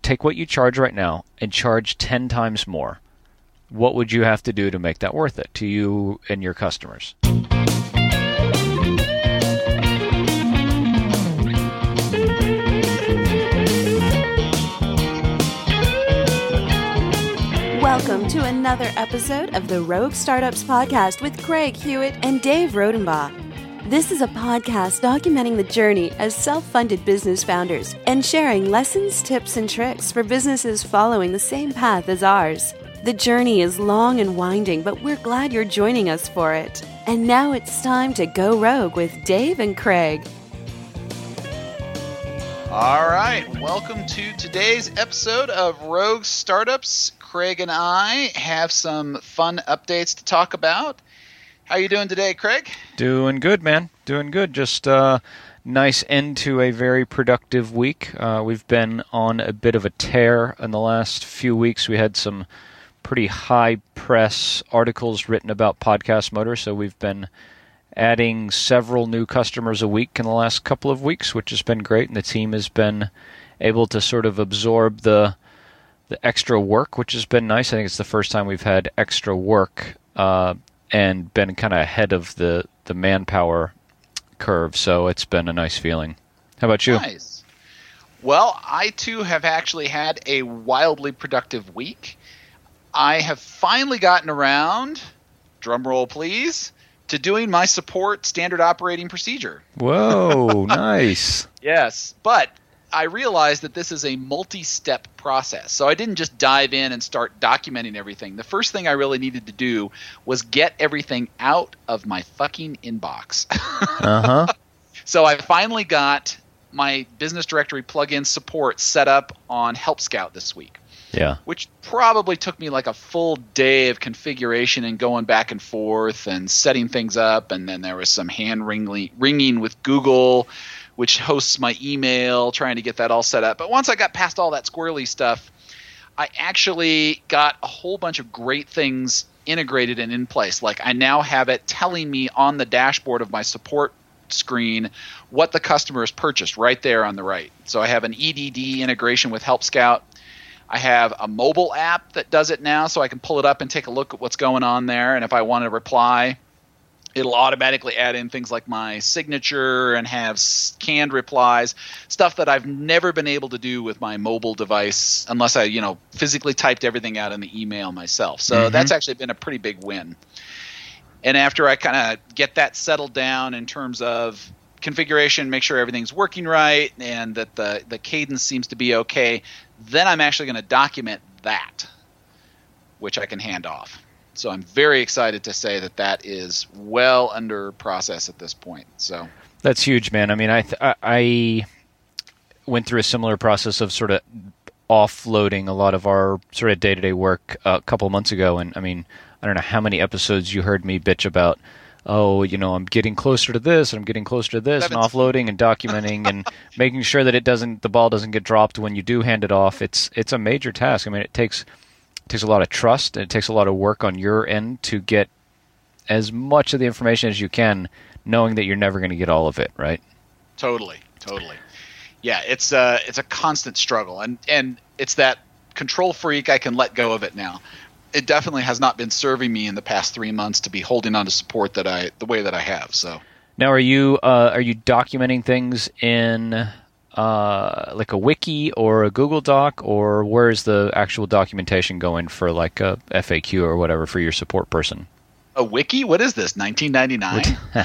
take what you charge right now and charge 10 times more. What would you have to do to make that worth it to you and your customers? Welcome to another episode of the Rogue Startups Podcast with Craig Hewitt and Dave Rodenbach. This is a podcast documenting the journey as self-funded business founders and sharing lessons, tips, and tricks for businesses following the same path as ours. The journey is long and winding, but we're glad you're joining us for it. And now it's time to go rogue with Dave and Craig. All right, welcome to today's episode of Rogue Startups. Craig and I have some fun updates to talk about. How are you doing today, Craig? Doing good, man. Doing good. Just a nice end to a very productive week. We've been on a bit of a tear in the last few weeks. We had some pretty high press articles written about Podcast Motor, so we've been adding several new customers a week in the last couple of weeks, which has been great, and the team has been able to sort of absorb the extra work, which has been nice. I think it's the first time we've had extra work and been kind of ahead of the manpower curve, so it's been a nice feeling. How about you? Nice. Well, I too have actually had a wildly productive week. I have finally gotten around, drum roll please, to doing my support standard operating procedure. Whoa, nice. Yes, but I realized that this is a multi-step process. So I didn't just dive in and start documenting everything. The first thing I really needed to do was get everything out of my fucking inbox. Uh-huh. So I finally got my business directory plugin support set up on Help Scout this week. Yeah. Which probably took me like a full day of configuration and going back and forth and setting things up. And then there was some hand ringing with Google, which hosts my email, trying to get that all set up. But once I got past all that squirrely stuff, I actually got a whole bunch of great things integrated and in place. Like I now have it telling me on the dashboard of my support screen what the customer has purchased right there on the right. So I have an EDD integration with Help Scout. I have a mobile app that does it now, so I can pull it up and take a look at what's going on there. And if I want to reply, it'll automatically add in things like my signature and have canned replies, stuff that I've never been able to do with my mobile device unless I, physically typed everything out in the email myself. So that's actually been a pretty big win. And after I kind of get that settled down in terms of configuration, make sure everything's working right and that the cadence seems to be okay, then I'm actually going to document that, which I can hand off. So I'm very excited to say that is well under process at this point. So that's huge, man. I mean, I went through a similar process of sort of offloading a lot of our sort of day-to-day work a couple of months ago. And I mean, I don't know how many episodes you heard me bitch about, I'm getting closer to this, and I'm getting closer to this, and offloading and documenting and making sure that the ball doesn't get dropped when you do hand it off. It's a major task. I mean, it takes a lot of trust, and it takes a lot of work on your end to get as much of the information as you can, knowing that you're never going to get all of it, right? Totally. Yeah, it's a constant struggle, and it's that control freak. I can let go of it now. It definitely has not been serving me in the past 3 months to be holding on to support the way that I have. So now, are you documenting things in like a wiki or a Google Doc, or where's the actual documentation going for like a FAQ or whatever for your support person? A wiki? What is this? 1999?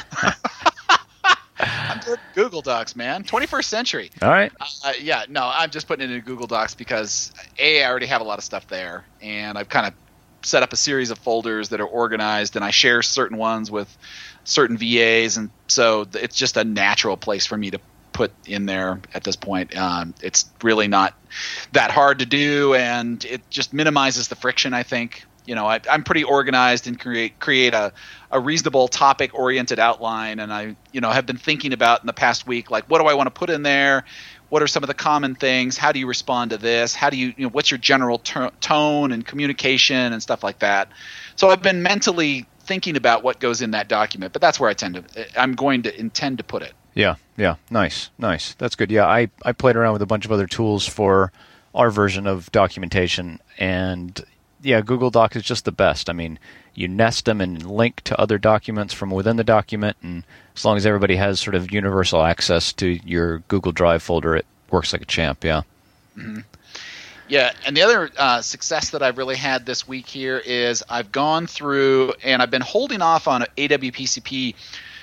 I'm doing Google Docs, man. 21st century. All right. I'm just putting it in Google Docs because I already have a lot of stuff there, and I've kind of set up a series of folders that are organized, and I share certain ones with certain VAs, and so it's just a natural place for me to put in there at this point. It's really not that hard to do, and it just minimizes the friction, I think. I'm pretty organized and create a reasonable topic-oriented outline, and I have been thinking about in the past week, like, what do I want to put in there? What are some of the common things? How do you respond to this? How do you what's your general tone and communication and stuff like that? So I've been mentally thinking about what goes in that document, but that's where I'm going to intend to put it. Yeah. Nice. That's good. Yeah, I played around with a bunch of other tools for our version of documentation. And yeah, Google Docs is just the best. I mean, you nest them and link to other documents from within the document, and as long as everybody has sort of universal access to your Google Drive folder, it works like a champ, yeah. Mm-hmm. Yeah, and the other success that I've really had this week here is I've gone through and I've been holding off on AWPCP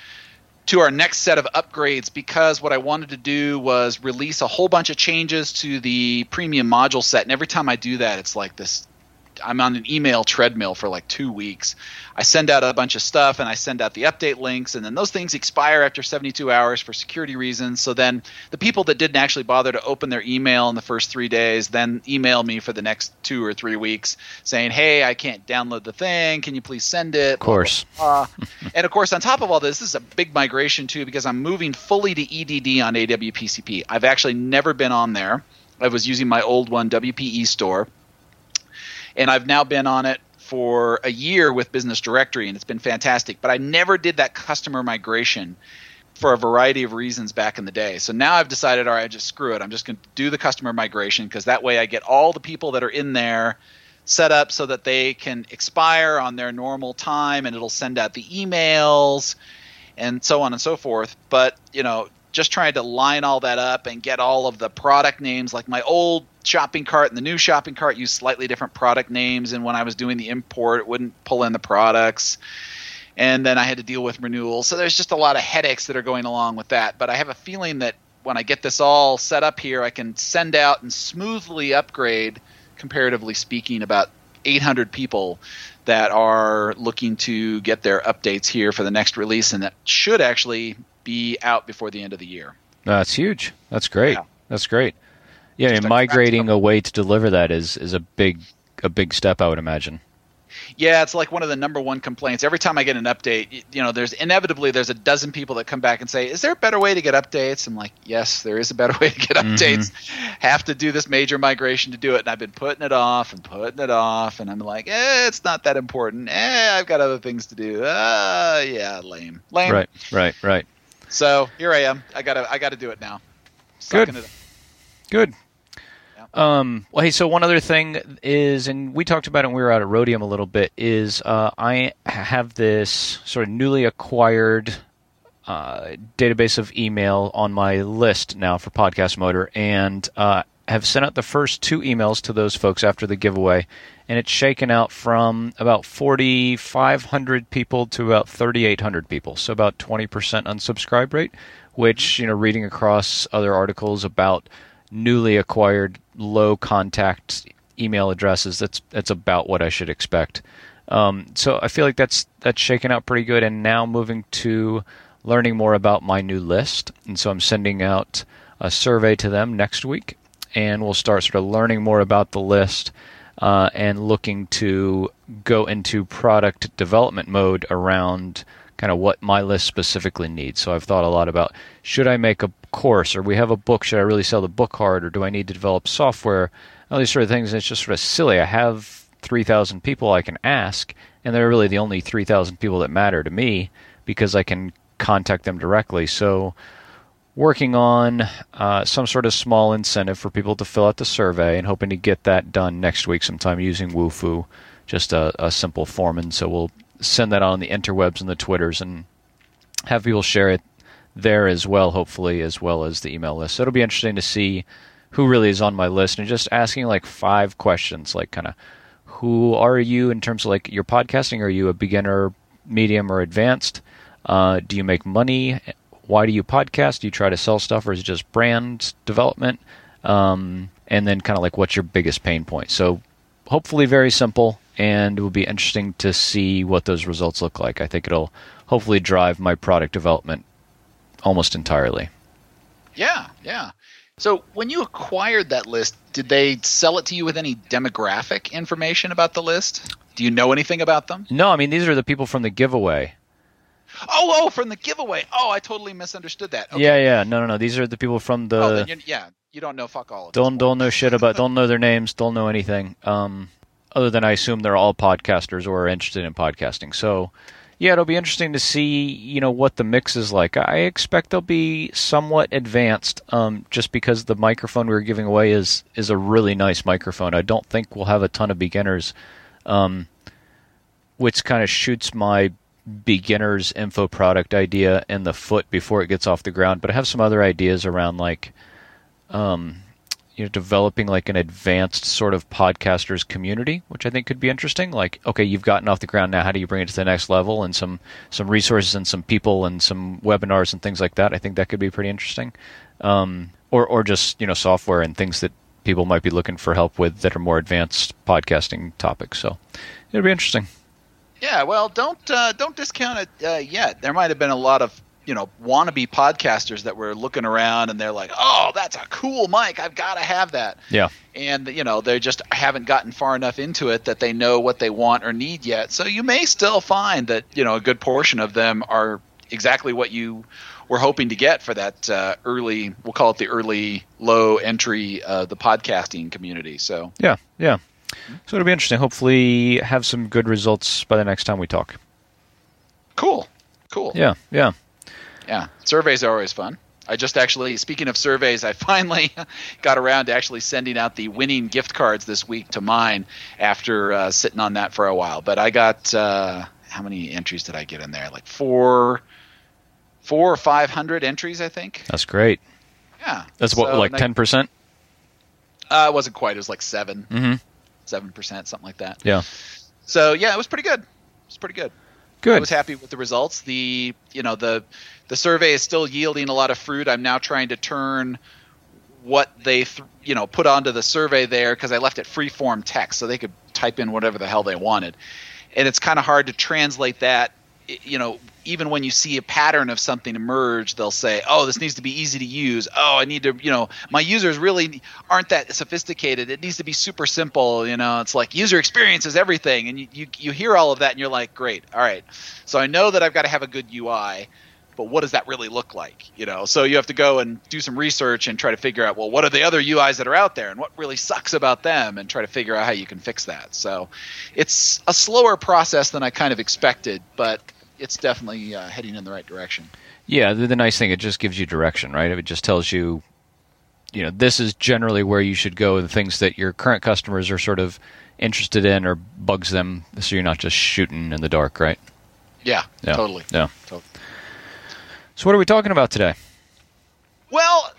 to our next set of upgrades because what I wanted to do was release a whole bunch of changes to the premium module set, and every time I do that, it's like this. I'm on an email treadmill for like 2 weeks. I send out a bunch of stuff and I send out the update links, and then those things expire after 72 hours for security reasons. So then the people that didn't actually bother to open their email in the first 3 days then email me for the next 2 or 3 weeks saying, hey, I can't download the thing. Can you please send it? Of course. And of course, on top of all this is a big migration too because I'm moving fully to EDD on AWPCP. I've actually never been on there. I was using my old one, WPE Store. And I've now been on it for a year with Business Directory, and it's been fantastic. But I never did that customer migration for a variety of reasons back in the day. So now I've decided, all right, just screw it. I'm just going to do the customer migration because that way I get all the people that are in there set up so that they can expire on their normal time, and it'll send out the emails and so on and so forth. But, just trying to line all that up and get all of the product names, like my old shopping cart and the new shopping cart use slightly different product names, and when I was doing the import it wouldn't pull in the products, and then I had to deal with renewals. So there's just a lot of headaches that are going along with that, but I have a feeling that when I get this all set up here I can send out and smoothly upgrade, comparatively speaking, about 800 people that are looking to get their updates here for the next release, and that should actually be out before the end of the year. That's huge. That's great. Yeah. That's great. Yeah, and migrating a way to deliver that is a big step, I would imagine. Yeah, it's like one of the number one complaints. Every time I get an update, there's a dozen people that come back and say, is there a better way to get updates? I'm like, yes, there is a better way to get updates. Have to do this major migration to do it. And I've been putting it off. And I'm like, it's not that important. I've got other things to do. Yeah, lame. Right. So here I am. I gotta do it now. Good. Well, hey, so one other thing is, and we talked about it when we were out at Rhodium a little bit, is I have this sort of newly acquired database of email on my list now for Podcast Motor, and have sent out the first 2 emails to those folks after the giveaway, and it's shaken out from about 4,500 people to about 3,800 people, so about 20% unsubscribe rate, which, reading across other articles about newly acquired low contact email addresses, that's about what I should expect. So I feel like that's shaken out pretty good, and now moving to learning more about my new list. And so I'm sending out a survey to them next week, and we'll start sort of learning more about the list and looking to go into product development mode around kind of what my list specifically needs. So I've thought a lot about, should I make a course, or we have a book, should I really sell the book card, or do I need to develop software? All these sort of things, and it's just sort of silly. I have 3,000 people I can ask, and they're really the only 3,000 people that matter to me because I can contact them directly. So working on some sort of small incentive for people to fill out the survey, and hoping to get that done next week sometime using Wufoo, just a simple form. And so we'll send that on the interwebs and the Twitters and have people share it there as well, hopefully, as well as the email list. So it'll be interesting to see who really is on my list, and just asking like 5 questions, like kind of, who are you in terms of like your podcasting? Are you a beginner, medium, or advanced? Do you make money? Why do you podcast? Do you try to sell stuff, or is it just brand development? And then kind of like, what's your biggest pain point? So hopefully very simple, and it will be interesting to see what those results look like. I think it'll hopefully drive my product development almost entirely. Yeah. So when you acquired that list, did they sell it to you with any demographic information about the list? Do you know anything about them? No, I mean, these are the people from the giveaway. Oh, from the giveaway. Oh, I totally misunderstood that. Okay. Yeah. No. These are the people from the... Oh, then you don't know fuck all of them. Don't know shit about... Don't know their names. Don't know anything. Other than I assume they're all podcasters or are interested in podcasting. So, Yeah, it'll be interesting to see, what the mix is like. I expect they'll be somewhat advanced, just because the microphone we were giving away is a really nice microphone. I don't think we'll have a ton of beginners, which kind of shoots my beginner's info product idea in the foot before it gets off the ground. But I have some other ideas around developing like an advanced sort of podcasters community, which I think could be interesting. Like, okay, you've gotten off the ground now. How do you bring it to the next level? And some resources and some people and some webinars and things like that. I think that could be pretty interesting. Or just, software and things that people might be looking for help with that are more advanced podcasting topics. So it'll be interesting. Yeah, well, don't discount it yet. There might have been a lot of wannabe podcasters that were looking around and they're like, oh, that's a cool mic. I've got to have that. Yeah. And they just haven't gotten far enough into it that they know what they want or need yet. So you may still find that a good portion of them are exactly what you were hoping to get for that early. We'll call it the early low entry the podcasting community. So yeah. So it'll be interesting. Hopefully have some good results by the next time we talk. Cool. Yeah. Yeah. Surveys are always fun. I just actually, speaking of surveys, I finally got around to actually sending out the winning gift cards this week to mine after sitting on that for a while. But I got, how many entries did I get in there? Like 400 or 500 entries, I think. That's great. Yeah. That's what, like 10%? It wasn't quite. It was like 7. Mm-hmm. 7%, something like that. Yeah. So yeah, it was pretty good. Good. I was happy with the results. The survey is still yielding a lot of fruit. I'm now trying to turn what they put onto the survey there, because I left it free form text so they could type in whatever the hell they wanted. And it's kind of hard to translate that. Even when you see a pattern of something emerge, they'll say, oh, this needs to be easy to use. Oh, I need to, my users really aren't that sophisticated. It needs to be super simple. It's like user experience is everything. And you hear all of that and you're like, great. All right. So I know that I've got to have a good UI, but what does that really look like? So you have to go and do some research and try to figure out, well, what are the other UIs that are out there and what really sucks about them, and try to figure out how you can fix that. So it's a slower process than I kind of expected, but it's definitely heading in the right direction. Yeah, the nice thing, it just gives you direction, right? It just tells you, this is generally where you should go, the things that your current customers are sort of interested in or bugs them, so you're not just shooting in the dark, right? Yeah. Totally. Yeah. Totally. So what are we talking about today? Well,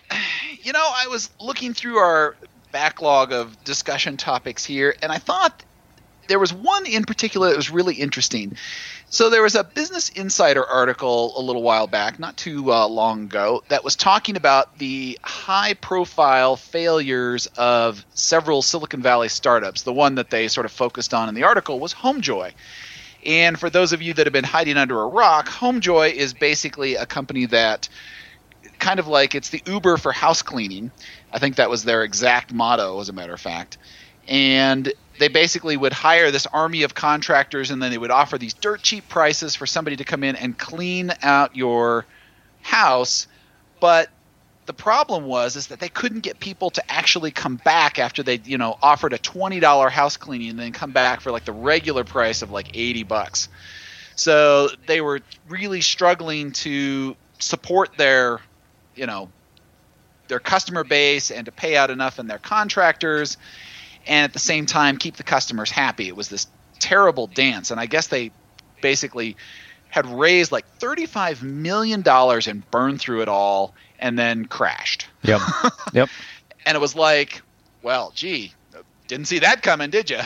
I was looking through our backlog of discussion topics here, and I thought there was one in particular that was really interesting. So there was a Business Insider article a little while back, not too long ago, that was talking about the high-profile failures of several Silicon Valley startups. The one that they sort of focused on in the article was HomeJoy. And for those of you that have been hiding under a rock, HomeJoy is basically a company that kind of like it's the Uber for house cleaning. I think that was their exact motto, as a matter of fact. And they basically would hire this army of contractors, and then they would offer these dirt cheap prices for somebody to come in and clean out your house. But the problem is that they couldn't get people to actually come back after they, offered a $20 house cleaning and then come back for like the regular price of like $80. So they were really struggling to support their customer base and to pay out enough in their contractors, and at the same time keep the customers happy. It was this terrible dance, and I guess they basically had raised like $35 million and burned through it all and then crashed. Yep. And it was like, well, gee, didn't see that coming, did you?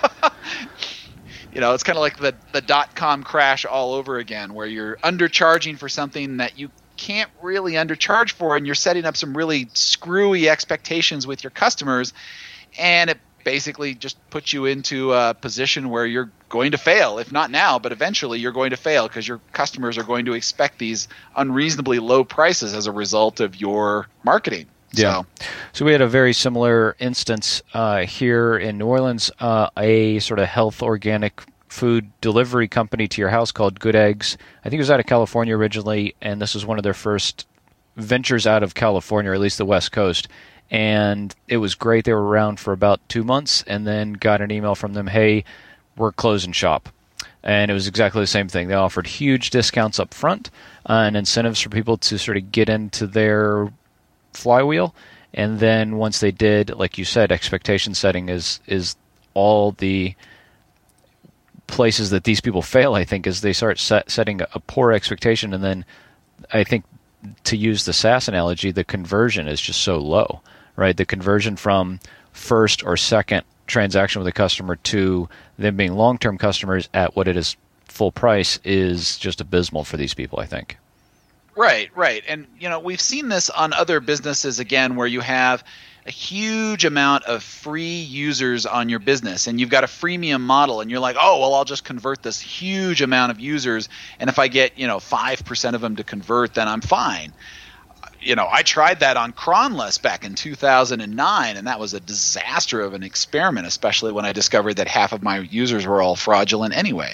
It's kind of like the dot-com crash all over again, where you're undercharging for something that you can't really undercharge for, and you're setting up some really screwy expectations with your customers, and it basically just puts you into a position where you're going to fail. If not now, but eventually you're going to fail, because your customers are going to expect these unreasonably low prices as a result of your marketing. Yeah. So we had a very similar instance here in New Orleans, a sort of health organic food delivery company to your house called Good Eggs. I think it was out of California originally, and this was one of their first ventures out of California, or at least the West Coast. And it was great. They were around for about 2 months, and then got an email from them, hey, we're closing shop. And it was exactly the same thing. They offered huge discounts up front and incentives for people to sort of get into their flywheel. And then once they did, like you said, expectation setting is all the places that these people fail, I think, is they start setting a poor expectation. And then I think, to use the SaaS analogy, the conversion is just so low, right? The conversion from first or second transaction with a customer to them being long-term customers at what it is full price is just abysmal for these people, I think. Right. And, we've seen this on other businesses, again, where you have a huge amount of free users on your business and you've got a freemium model and you're like, oh, well, I'll just convert this huge amount of users. And if I get, 5% of them to convert, then I'm fine. I tried that on Cronless back in 2009, and that was a disaster of an experiment, especially when I discovered that half of my users were all fraudulent anyway.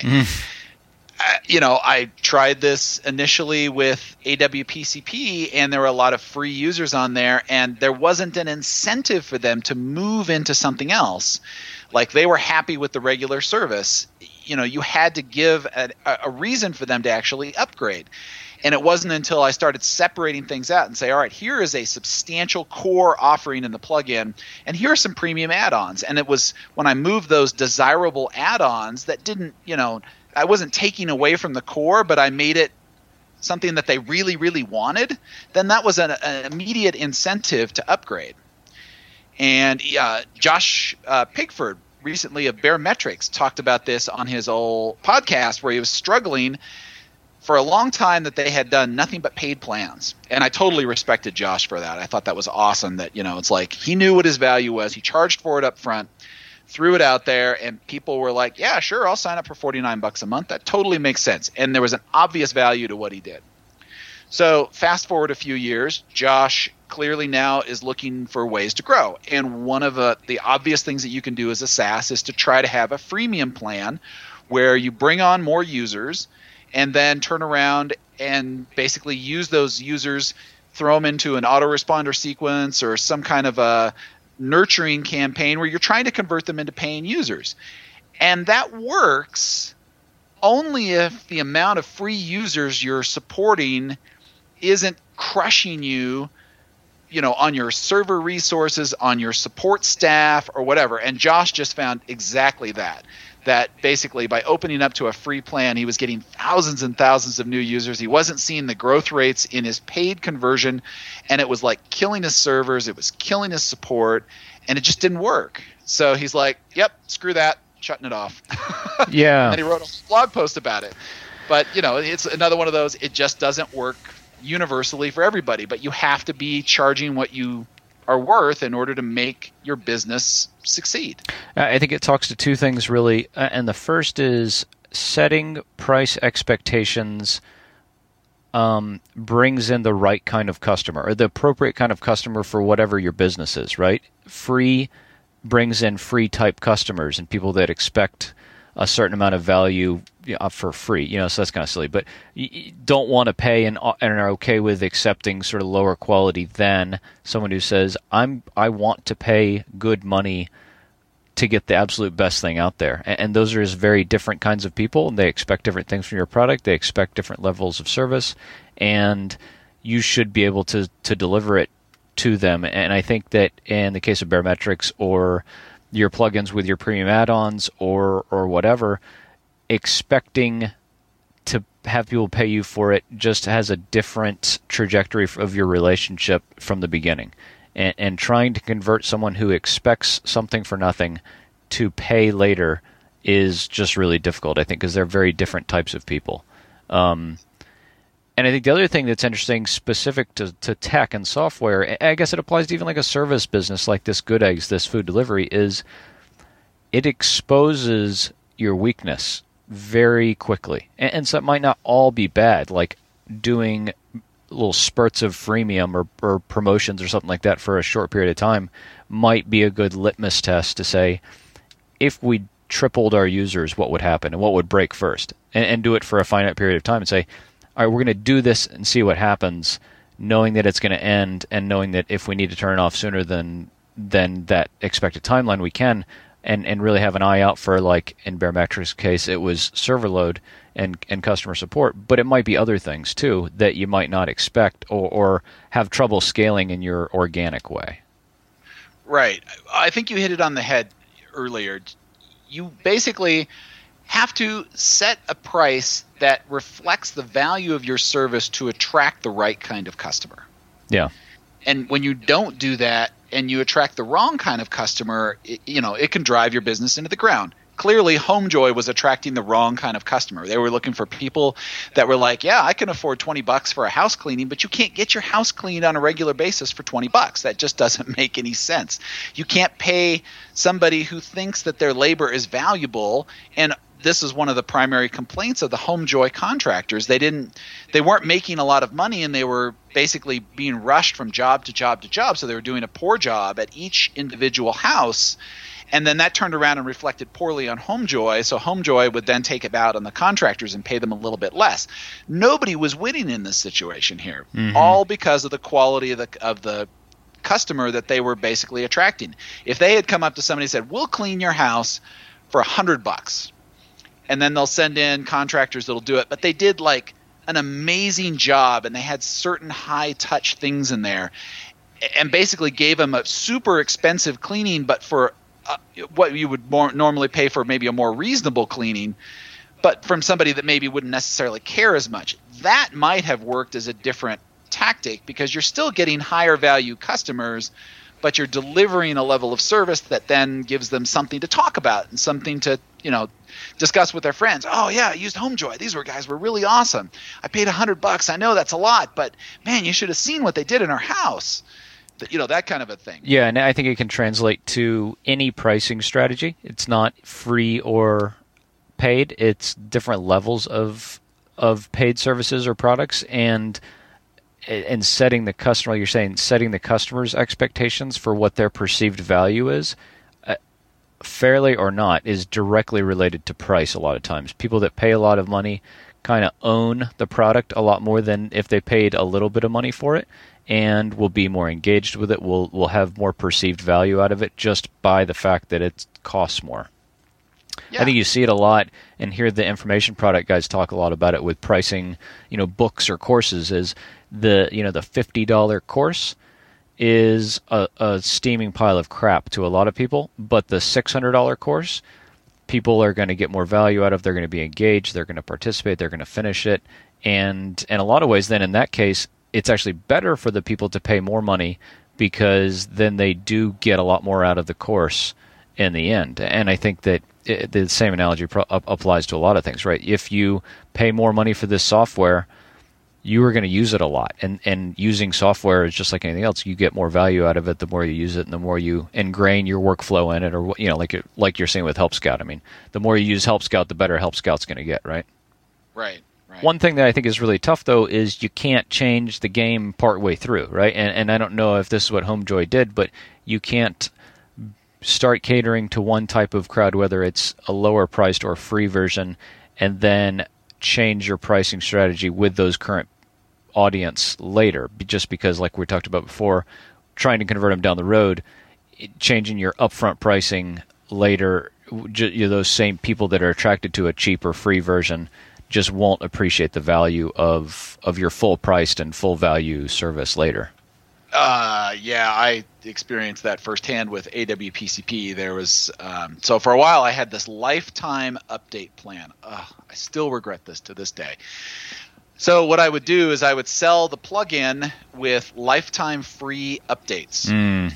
I tried this initially with AWPCP, and there were a lot of free users on there, and there wasn't an incentive for them to move into something else. Like, they were happy with the regular service. You had to give a reason for them to actually upgrade. And it wasn't until I started separating things out and say, all right, here is a substantial core offering in the plugin, and here are some premium add-ons. And it was when I moved those desirable add-ons that didn't, I wasn't taking away from the core, but I made it something that they really, really wanted, then that was an immediate incentive to upgrade. And Josh Pigford, recently of Baremetrics, talked about this on his old podcast where he was struggling for a long time that they had done nothing but paid plans. And I totally respected Josh for that. I thought that was awesome that, it's like he knew what his value was. He charged for it up front, threw it out there, and people were like, yeah, sure, I'll sign up for $49 a month. That totally makes sense. And there was an obvious value to what he did. So fast forward a few years, Josh clearly now is looking for ways to grow. And one of the obvious things that you can do as a SaaS is to try to have a freemium plan where you bring on more users and then turn around and basically use those users, throw them into an autoresponder sequence or some kind of a nurturing campaign where you're trying to convert them into paying users. And that works only if the amount of free users you're supporting isn't crushing you, on your server resources, on your support staff or whatever. And Josh just found exactly that basically by opening up to a free plan, he was getting thousands and thousands of new users. He wasn't seeing the growth rates in his paid conversion, and it was like killing his servers. It was killing his support, and it just didn't work. So he's like, yep, screw that, shutting it off. Yeah. And he wrote a blog post about it. But, it's another one of those, it just doesn't work universally for everybody. But you have to be charging what you are worth in order to make your business succeed. I think it talks to two things, really. And the first is setting price expectations brings in the right kind of customer, or the appropriate kind of customer for whatever your business is, right? Free brings in free type customers and people that expect a certain amount of value for free, so that's kind of silly. But you don't want to pay and are okay with accepting sort of lower quality than someone who says, I want to pay good money to get the absolute best thing out there. And those are just very different kinds of people. They expect different things from your product. They expect different levels of service, and you should be able to deliver it to them. And I think that in the case of Baremetrics or your plugins with your premium add-ons or whatever, expecting to have people pay you for it just has a different trajectory of your relationship from the beginning. And trying to convert someone who expects something for nothing to pay later is just really difficult, I think, because they're very different types of people. And I think the other thing that's interesting, specific to tech and software, I guess it applies to even like a service business like this Good Eggs, this food delivery, is it exposes your weakness very quickly. And so it might not all be bad, like doing little spurts of freemium or promotions or something like that for a short period of time might be a good litmus test to say, if we tripled our users, what would happen and what would break first? And do it for a finite period of time and say, all right, we're going to do this and see what happens, knowing that it's going to end and knowing that if we need to turn it off sooner than that expected timeline, we can. and really have an eye out for, like in Barometric's case, it was server load and customer support, but it might be other things too that you might not expect or have trouble scaling in your organic way. Right. I think you hit it on the head earlier. You basically have to set a price that reflects the value of your service to attract the right kind of customer. Yeah. And when you don't do that and you attract the wrong kind of customer, it can drive your business into the ground. Clearly, HomeJoy was attracting the wrong kind of customer. They were looking for people that were like, yeah, I can afford $20 for a house cleaning, but you can't get your house cleaned on a regular basis for $20. That just doesn't make any sense. You can't pay somebody who thinks that their labor is valuable, and this is one of the primary complaints of the HomeJoy contractors. They weren't making a lot of money, and they were basically being rushed from job to job to job, so they were doing a poor job at each individual house. And then that turned around and reflected poorly on HomeJoy, so HomeJoy would then take it out on the contractors and pay them a little bit less. Nobody was winning in this situation here, all because of the quality of the customer that they were basically attracting. If they had come up to somebody and said, we'll clean your house for $100, and then they'll send in contractors that'll do it, but they did like an amazing job and they had certain high-touch things in there and basically gave them a super expensive cleaning, but for what you would normally pay for maybe a more reasonable cleaning, but from somebody that maybe wouldn't necessarily care as much. That might have worked as a different tactic because you're still getting higher value customers, but you're delivering a level of service that then gives them something to talk about and something to, discuss with their friends. Oh yeah, I used HomeJoy. These guys were really awesome. I paid $100. I know that's a lot, but man, you should have seen what they did in our house. That kind of a thing. Yeah, and I think it can translate to any pricing strategy. It's not free or paid. It's different levels of paid services or products, and setting the customer. You're saying setting the customer's expectations for what their perceived value is, fairly or not, is directly related to price. A lot of times, people that pay a lot of money kind of own the product a lot more than if they paid a little bit of money for it, and will be more engaged with it, will have more perceived value out of it just by the fact that it costs more. Yeah. I think you see it a lot, and hear the information product guys talk a lot about it with pricing, books or courses. Is the $50 course is a steaming pile of crap to a lot of people, but the $600 course, people are going to get more value out of. They're going to be engaged. They're going to participate. They're going to finish it, and in a lot of ways, then in that case, it's actually better for the people to pay more money because then they do get a lot more out of the course in the end. And I think that the same analogy applies to a lot of things, right? If you pay more money for this software, you are going to use it a lot. And using software is just like anything else. You get more value out of it the more you use it and the more you ingrain your workflow in it, or like you're saying with Help Scout. I mean, the more you use Help Scout, the better Help Scout's going to get, right? Right. One thing that I think is really tough, though, is you can't change the game partway through, right? And I don't know if this is what HomeJoy did, but you can't start catering to one type of crowd, whether it's a lower priced or free version, and then change your pricing strategy with those current audience later, just because, like we talked about before, trying to convert them down the road, changing your upfront pricing later, those same people that are attracted to a cheaper free version just won't appreciate the value of your full priced and full value service later. Yeah, I experienced that firsthand with AWPCP. There was so for a while I had this lifetime update plan. I still regret this to this day. So what I would do is I would sell the plugin with lifetime free updates.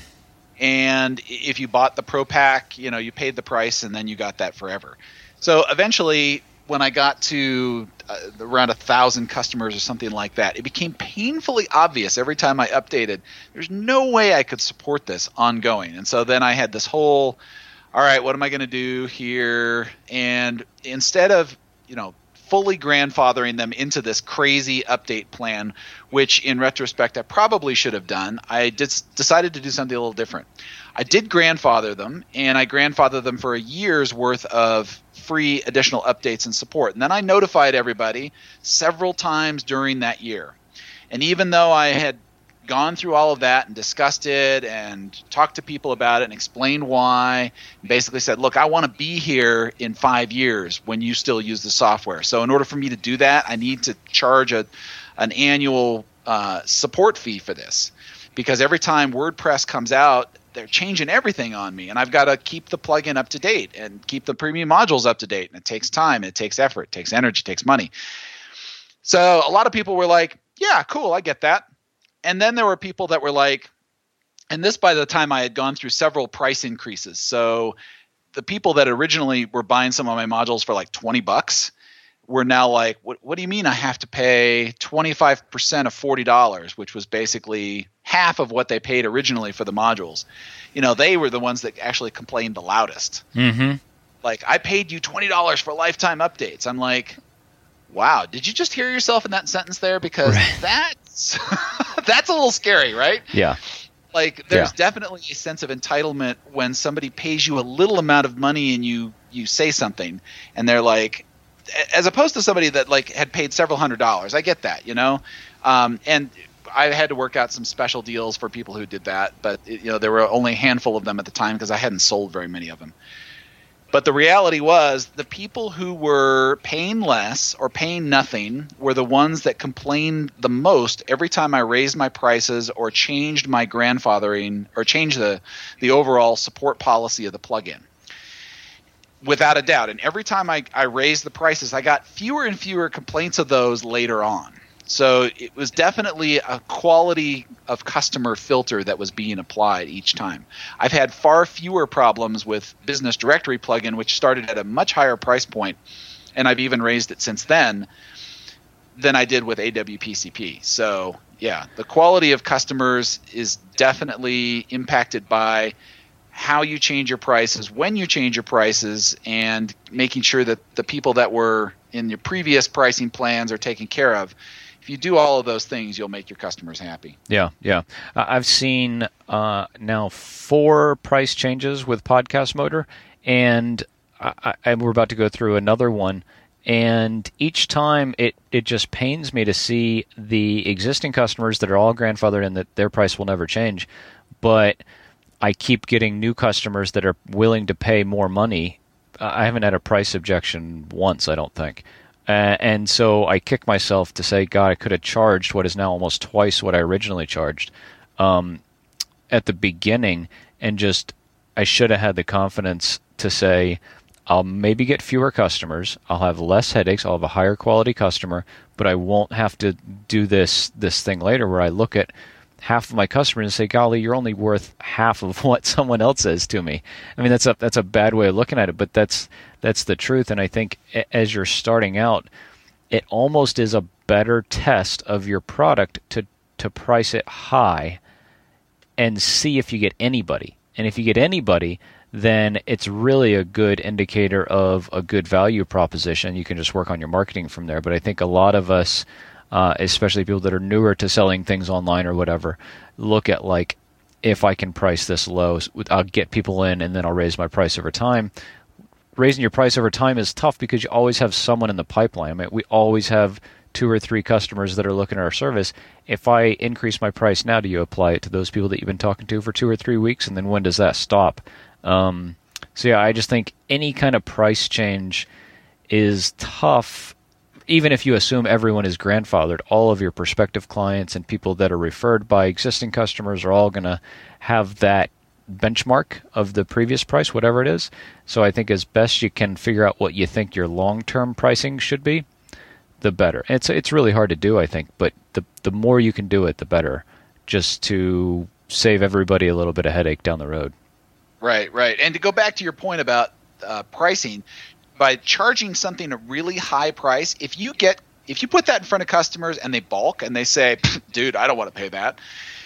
And if you bought the Pro Pack, you paid the price and then you got that forever. So eventually, when I got to around 1,000 customers or something like that, it became painfully obvious every time I updated, there's no way I could support this ongoing. And so then I had this whole, all right, what am I going to do here? And instead of, fully grandfathering them into this crazy update plan, which in retrospect I probably should have done, I decided to do something a little different. I did grandfather them, and I grandfathered them for a year's worth of free additional updates and support. And then I notified everybody several times during that year. And even though I had gone through all of that and discussed it and talked to people about it and explained why, and basically said, look, I want to be here in 5 years when you still use the software. So in order for me to do that, I need to charge an annual support fee for this, because every time WordPress comes out, they're changing everything on me, and I've got to keep the plugin up to date and keep the premium modules up to date. And it takes time, it takes effort, it takes energy, it takes money. So a lot of people were like, yeah, cool, I get that. And then there were people that were like, and this by the time I had gone through several price increases. So the people that originally were buying some of my modules for like $20 were now like, what do you mean I have to pay 25% of $40, which was basically half of what they paid originally for the modules? You know, they were the ones that actually complained the loudest. Mm-hmm. Like, I paid you $20 for lifetime updates. I'm like, wow, did you just hear yourself in that sentence there? Because that's that's a little scary, right? Yeah. Like, there's definitely a sense of entitlement when somebody pays you a little amount of money and you say something, and they're like, as opposed to somebody that like had paid several $100s. I get that, you know, and I had to work out some special deals for people who did that, but there were only a handful of them at the time because I hadn't sold very many of them. But the reality was, the people who were paying less or paying nothing were the ones that complained the most every time I raised my prices or changed my grandfathering or changed the overall support policy of the plugin. Without a doubt. And every time I raised the prices, I got fewer and fewer complaints of those later on. So it was definitely a quality of customer filter that was being applied each time. I've had far fewer problems with Business Directory plugin, which started at a much higher price point, and I've even raised it since then, than I did with AWPCP. So yeah, the quality of customers is definitely impacted by how you change your prices, when you change your prices, and making sure that the people that were in your previous pricing plans are taken care of. If you do all of those things, you'll make your customers happy. Yeah. I've seen now 4 price changes with Podcast Motor, and we're about to go through another one. And each time it just pains me to see the existing customers that are all grandfathered in that their price will never change, but I keep getting new customers that are willing to pay more money. I haven't had a price objection once, I don't think. And so I kick myself to say, God, I could have charged what is now almost twice what I originally charged at the beginning. And just, I should have had the confidence to say, I'll maybe get fewer customers, I'll have less headaches, I'll have a higher quality customer, but I won't have to do this thing later where I look at half of my customers and say, golly, you're only worth half of what someone else says to me. I mean, that's a bad way of looking at it, but that's the truth. And I think as you're starting out, it almost is a better test of your product to price it high and see if you get anybody. And if you get anybody, then it's really a good indicator of a good value proposition. You can just work on your marketing from there. But I think a lot of us, especially people that are newer to selling things online or whatever, look at like, if I can price this low, I'll get people in and then I'll raise my price over time. Raising your price over time is tough because you always have someone in the pipeline. I mean, we always have 2 or 3 customers that are looking at our service. If I increase my price now, do you apply it to those people that you've been talking to for 2 or 3 weeks? And then when does that stop? So yeah, I just think any kind of price change is tough. Even if you assume everyone is grandfathered, all of your prospective clients and people that are referred by existing customers are all going to have that benchmark of the previous price, whatever it is. So I think as best you can figure out what you think your long-term pricing should be, the better. It's really hard to do, I think, but the more you can do it, the better, just to save everybody a little bit of headache down the road. Right. And to go back to your point about pricing, by charging something a really high price, if you put that in front of customers and they balk and they say, dude, I don't want to pay that,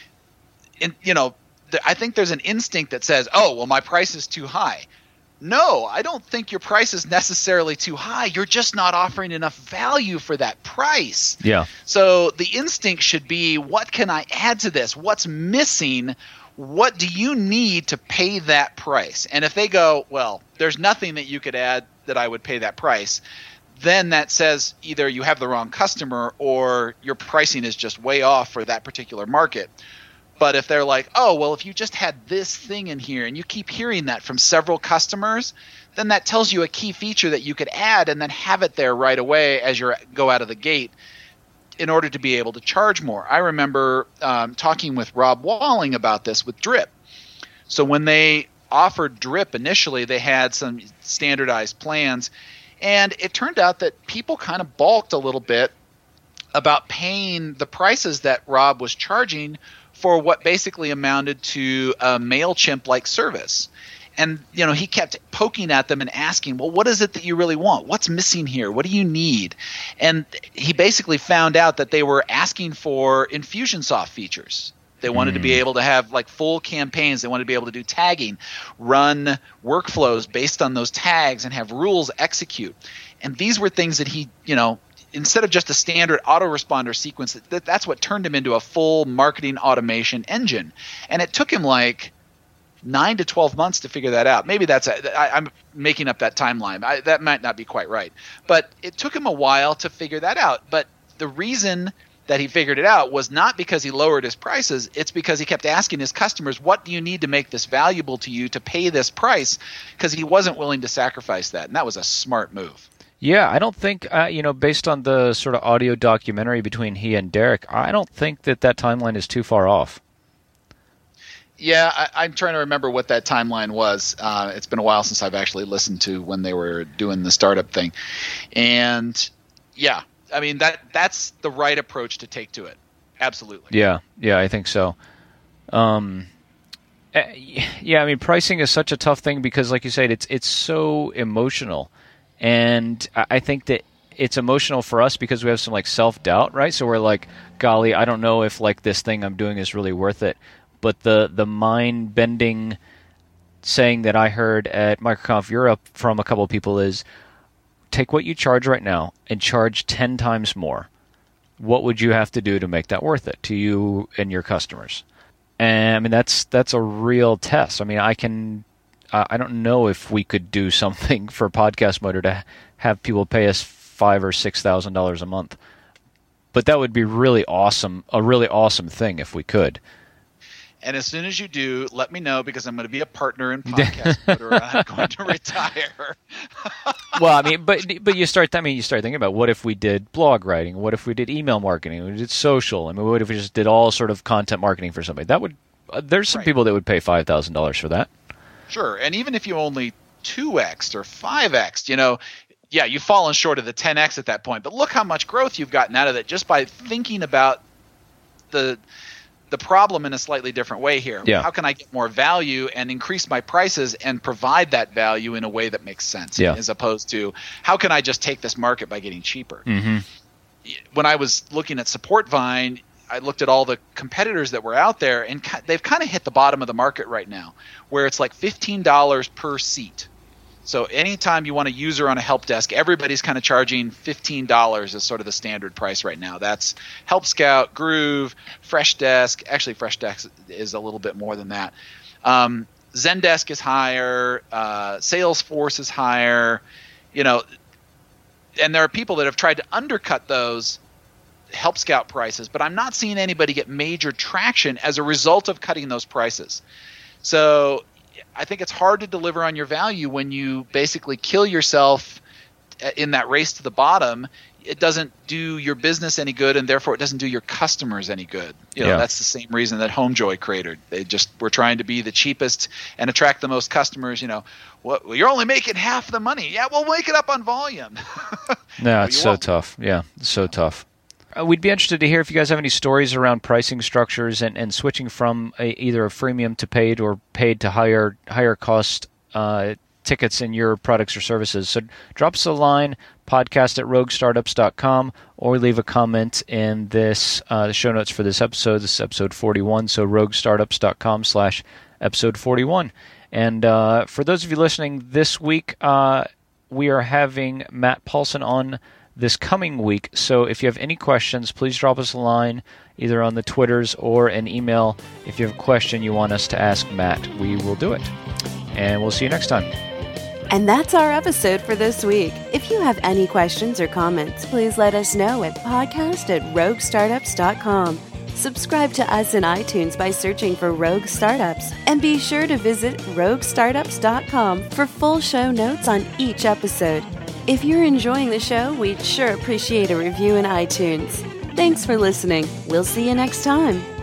and I think there's an instinct that says, oh, well, my price is too high. No, I don't think your price is necessarily too high. You're just not offering enough value for that price. Yeah. So the instinct should be, what can I add to this? What's missing? What do you need to pay that price? And if they go, well, there's nothing that you could add that I would pay that price, then that says either you have the wrong customer or your pricing is just way off for that particular market. But if they're like, oh, well, if you just had this thing in here, and you keep hearing that from several customers, then that tells you a key feature that you could add and then have it there right away as you go out of the gate in order to be able to charge more. I remember talking with Rob Walling about this with Drip. So when they offered Drip initially, they had some standardized plans, and it turned out that people kind of balked a little bit about paying the prices that Rob was charging for what basically amounted to a MailChimp-like service. And, he kept poking at them and asking, well, what is it that you really want? What's missing here? What do you need? And he basically found out that they were asking for Infusionsoft features. They wanted to be able to have like full campaigns. They wanted to be able to do tagging, run workflows based on those tags, and have rules execute. And these were things that he, instead of just a standard autoresponder sequence, that's what turned him into a full marketing automation engine. And it took him like 9 to 12 months to figure that out. Maybe I'm making up that timeline. That might not be quite right. But it took him a while to figure that out. But the reason that he figured it out was not because he lowered his prices. It's because he kept asking his customers, what do you need to make this valuable to you to pay this price? Because he wasn't willing to sacrifice that. And that was a smart move. Yeah, I don't think, based on the sort of audio documentary between he and Derek, I don't think that timeline is too far off. Yeah, I'm trying to remember what that timeline was. It's been a while since I've actually listened to when they were doing the startup thing. And yeah, I mean, that's the right approach to take to it. Absolutely. Yeah, I think so. Yeah, I mean, pricing is such a tough thing because, like you said, it's so emotional. And I think that it's emotional for us because we have some like self-doubt, right? So we're like, golly, I don't know if like this thing I'm doing is really worth it. But the mind-bending saying that I heard at MicroConf Europe from a couple of people is, take what you charge right now and charge 10 times more. What would you have to do to make that worth it to you and your customers? And I mean, that's a real test. I mean, I don't know if we could do something for Podcast Motor to have people pay us $5,000 or $6,000 a month, but that would be really awesome. A really awesome thing if we could. And as soon as you do, let me know because I'm going to be a partner in Podcast Motor. I'm going to retire. Well, I mean, but you start thinking about what if we did blog writing? What if we did email marketing? What if we did social? I mean, what if we just did all sort of content marketing for somebody? That would there's some people that would pay $5,000 for that. Sure, and even if you only 2x'd or 5x'd, yeah, you've fallen short of the 10x at that point. But look how much growth you've gotten out of it just by thinking about the problem in a slightly different way here. Yeah. How can I get more value and increase my prices and provide that value in a way that makes sense, as opposed to how can I just take this market by getting cheaper? Mm-hmm. When I was looking at SupportVine, I looked at all the competitors that were out there, and they've kind of hit the bottom of the market right now, where it's like $15 per seat. So anytime you want a user on a help desk, everybody's kind of charging $15 as sort of the standard price right now. That's Help Scout, Groove, Freshdesk. Actually, Freshdesk is a little bit more than that. Zendesk is higher. Salesforce is higher. And there are people that have tried to undercut those Help Scout prices, but I'm not seeing anybody get major traction as a result of cutting those prices. So I think it's hard to deliver on your value when you basically kill yourself in that race to the bottom. It doesn't do your business any good, and therefore it doesn't do your customers any good. That's the same reason that HomeJoy created. They just were trying to be the cheapest and attract the most customers. Well, you're only making half the money. Yeah, we'll make it up on volume. No, it's so tough. Yeah, it's so tough. We'd be interested to hear if you guys have any stories around pricing structures and switching from either a freemium to paid or paid to higher cost tickets in your products or services. So drop us a line, podcast@roguestartups.com, or leave a comment in this the show notes for this episode. This is episode 41, so roguestartups.com/episode 41. And for those of you listening this week, we are having Matt Paulson on this coming week. So if you have any questions, please drop us a line either on the Twitters or an email. If you have a question you want us to ask Matt, we will do it. And we'll see you next time. And that's our episode for this week. If you have any questions or comments, please let us know at podcast@roguestartups.com. Subscribe to us in iTunes by searching for Rogue Startups. And be sure to visit roguestartups.com for full show notes on each episode. If you're enjoying the show, we'd sure appreciate a review in iTunes. Thanks for listening. We'll see you next time.